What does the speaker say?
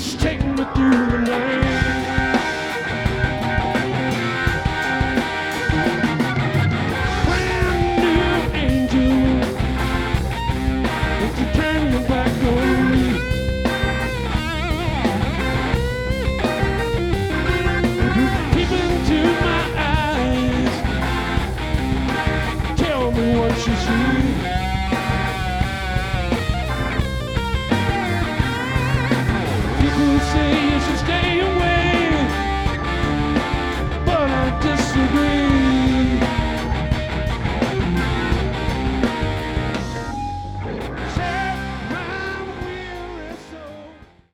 Just take me through the night. Brand new angel, if you turn your back on me. Peep into my eyes, tell me what you see. People say